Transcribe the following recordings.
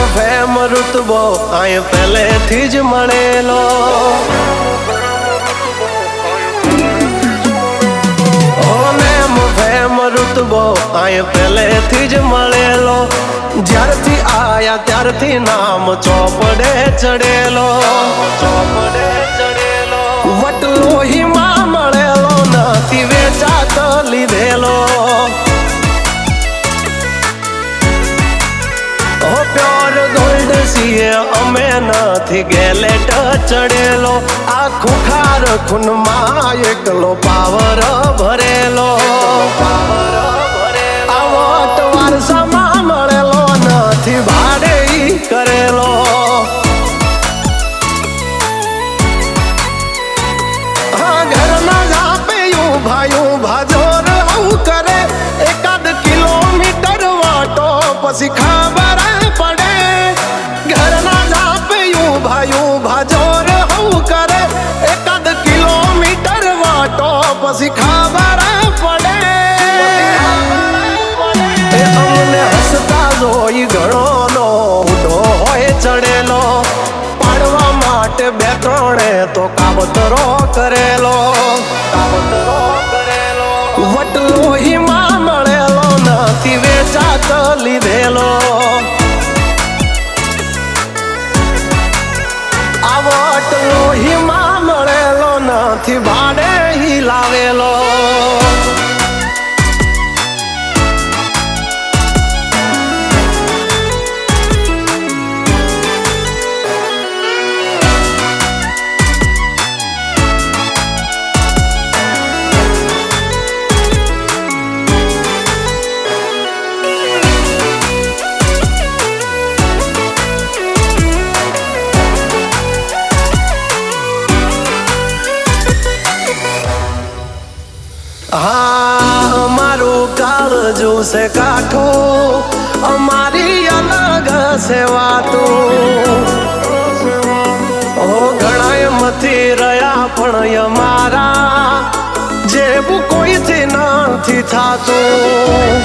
fame રુતબો આય પહેલેથી જ મળેલો રુતબો આય પહેલેથી જ મળેલો જ્યારથી આયા ત્યારથી નામ ચોપડે ચડેલો વટલોહીમાં મળેલો નથી વેચાત લીધેલો પ્યોર ગોલ્ડ સીએ અમે નથી ગેલેટ ચડેલો આ ખુખાર ખૂનમાં એકલો પાવર ભરેલો આ વટ વારસામાં મળેલો નથી ભાડે કરેલો હા ઘરના જાપે ઊભા જોર આવું કરે એકાદ કિલોમીટર વાટો પછી ખબર પડે ઘરના જાપે ઊભા જોર આવું કરે એકાદ કિલોમીટર વાટો પછી ખબર પડે અમને હસતા જોઈ ઘણોનો ઉડો હોય ચડેલો પાડવા માટે બે ત્રણે તો કાવતરો કરેલો વટલોહીમાં મળેલો નથી વેચાત લીધેલો આ વટલોહીમાં મળેલો નથી ભાડે લાવેલો हाँ અમારું કાળજુ છે કાઠું અમારી અલગ છે વાતું ઘણા મથી રહ્યા પણ અમારા જેવું કોઈથી નથી થાતું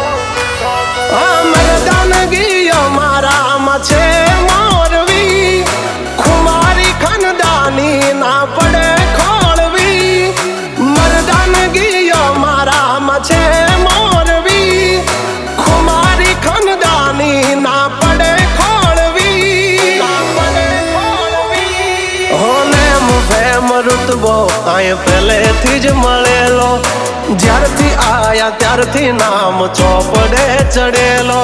મરદાનગી અમારામાં છે મોરવી ખુમારી ખાનદાની ના પડે ખોળવી મરદાનગી અમારામાં છે મોરવી ખુમારી ખાનદાની ના પડે ખોળવી હોને ફેમ રુતબો આય પહેલેથી જ મળેલો જ્યારથી આયા ત્યારથી નામ ચોપડે ચડેલો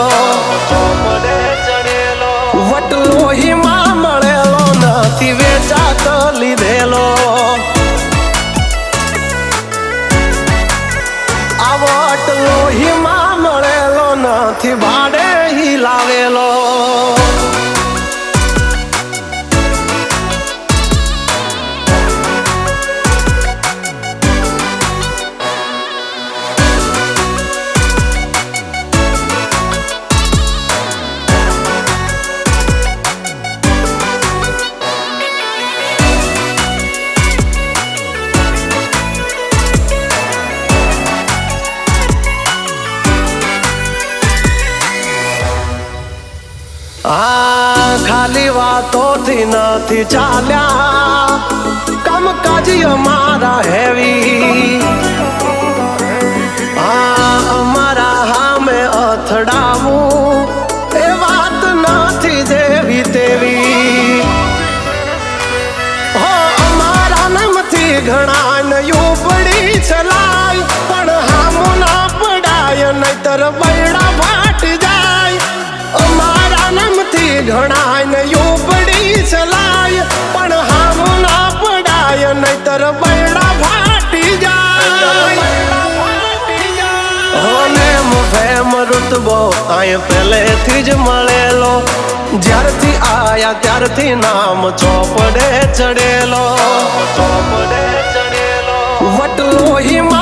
વટલોહીમાં મળેલો નથી વેચાત લીધેલો આ વટલોહીમાં મળેલો નથી ભાડે લાવેલો ખાલી વાતોથી નથી ચાલ્યા કામકાજ અમારા હેવી અમારા હામે અથડાવું એ વાત નથી જેવી તેવી અમારા નામથી ઘણા નયું પડી ચલાય પણ હામો ના પડાય નહીતર બૈડા ફાટી જાય અમારા નામથી ઘણા નયું પડી ચલાય પણ હામો ના પડાય નહીતર બૈડા ફાટી જાય ફેમ રુતબો આય પહેલેથી જ મળેલો જ્યારથી આયા ત્યારથી નામ ચોપડે ચડેલો વટલોહીમાં